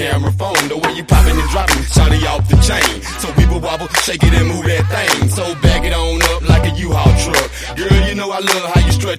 camera phone. The way you poppin' and droppin', shawty off the chain. So people wobble, shake it and move that thing. So back it on up like a U-Haul truck. Girl, you know I love how you strut